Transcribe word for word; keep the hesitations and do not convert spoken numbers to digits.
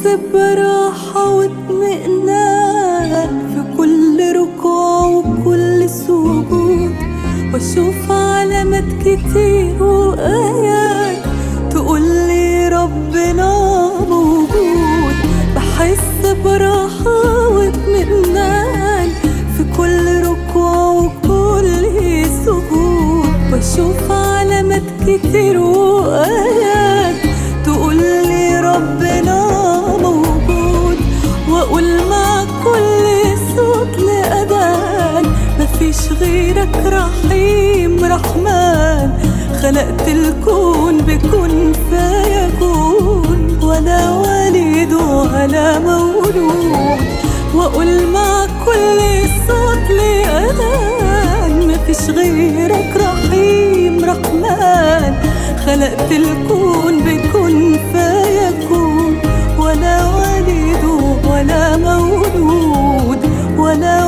براحة واطمئنان في كل ركوع وكل سجود، واشوف علامات كتير وآيات تقولي ربنا موجود. بحس براحة واطمئنان في كل ركوع وكل سجود، واشوف علامات كتير وآيات تقولي ربنا موجود. واقول مع كل صوت لأذان مفيش غيرك رحيم رحمن، خلقت الكون بكون فيكون، ولا والد ولا مولود. واقول مع كل صوت لأذان مفيش غيرك رحيم رحمن، خلقت الكون بكون فيكون، ولا والد ولا مولود ولا